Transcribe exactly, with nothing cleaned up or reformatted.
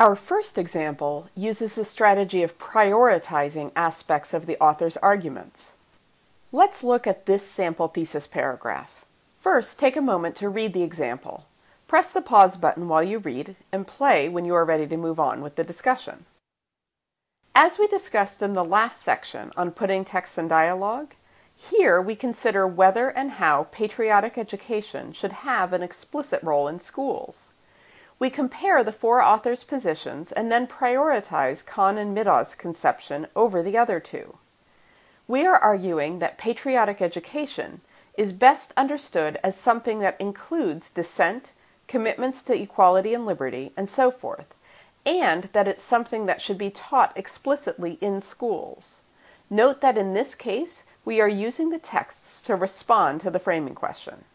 Our first example uses the strategy of prioritizing aspects of the author's arguments. Let's look at this sample thesis paragraph. First, take a moment to read the example. Press the pause button while you read, and play when you are ready to move on with the discussion. As we discussed in the last section on putting text in dialogue, here we consider whether and how patriotic education should have an explicit role in schools. We compare the four authors' positions and then prioritize Kahn and Middau's conception over the other two. We are arguing that patriotic education is best understood as something that includes dissent, commitments to equality and liberty, and so forth, and that it's something that should be taught explicitly in schools. Note that in this case, we are using the texts to respond to the framing question.